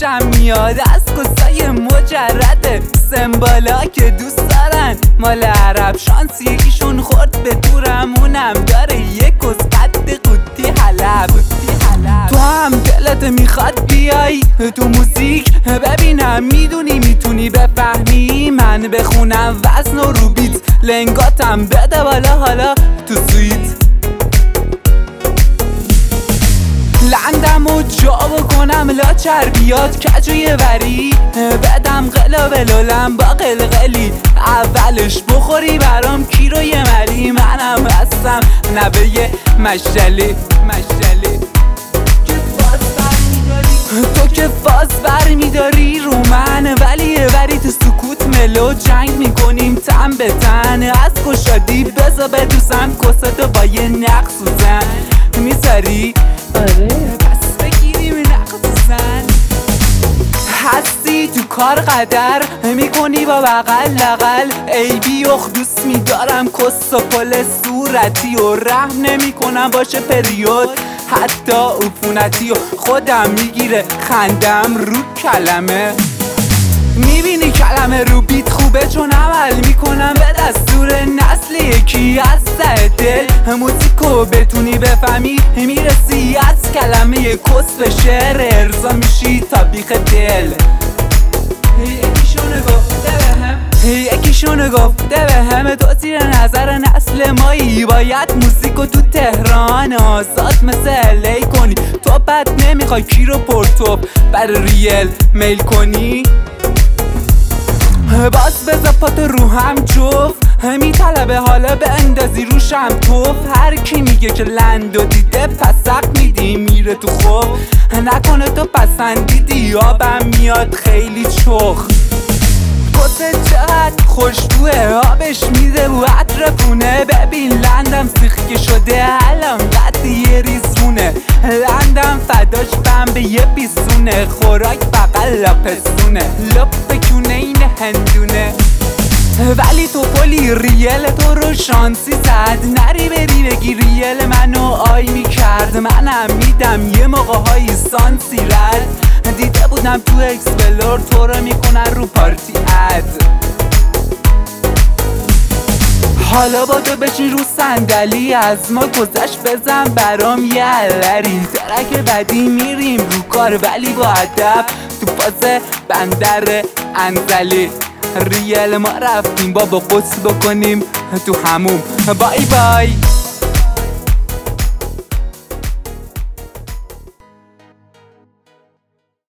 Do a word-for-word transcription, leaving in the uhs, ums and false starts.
خوشم میاد از کسای مجرده سمبالا که دوست دارن مال عرب. شانسی یکیشون خورد به دورم، اونم داره یک کس قد قوطی حلب. تو هم دلت میخواد بیای تو موزیک ببینم، میدونی میتونی بفهمی من بخونم وزن و رو بیت، لنگاتم بده بالا حالا تو سویت. لندم و جا بکنم لا چربیات کجوی وری، بدم قلاب لولم با قلقلی، اولش بخوری برام کیلو یه ملی. منم هستم نبه مشتلی مشتلی تو که فاز بر میداری رو من، ولی وری تو سکوت ملو جنگ میکنیم تن به تن. از کشادی بزا بدوسم کستو با یه نقص و زن میذاری. آره پس بگیریم نقص و زن. هستی تو کار قدر میکنی با بغل لغل، ای بی اخ دوست میدارم کس و پل صورتی و رحم نمی کنم باشه پریود حتی عفونتی و خودم میگیره خندم رو کلمه. میبینی کلمه رو بیت خوبه چون عمل میکنم به دستور نسل یکی از ته دل. موزیکو بتونی بفهمی میرسی از کلمه کس به شعر ارضا میشی تا بیخ دل. یکیشونه گفته به هم یکیشونه گفته به همه تو زیر نظر نسل مایی، باید موزیکو تو تهران آزاد مثل الی کنی. تو بد نمیخوای کی رو پرتوب بر ریل میل کنی. باز بزا پاتو رو هم جفت میطلبه حالا به اندازی روشم توف. هر کی میگه که لندو دیده پسق میدی میره تو خوب، نکنه تو پسندیدی آبم میاد خیلی چخ. کسه چقدر خوشبوه آبش میده و عطر پونه. ببین لندم سیخ که شده الان قد یه ریزونه. لندم فداش بم به یه بیسونه، خوراک بقل لاپسونه لپ بکونه این هندونه. ولی تو پلی ریل تو رو شانسی زد، نری بری بگی ریل منو آی میکرد. منم میدم یه موقع های سانسی رد، دیده بودم تو اکسپلور تو رو میکنن رو پارتی اد. حالا با تو بشین رو صندلی از ما گذشت بزن برام یه علری. ترک بعدی میریم رو کار ولی با ادب تو فاز بندر انزلی. ریل ما رفتیم بابا غسل بکنیم تو هموم. بای بای.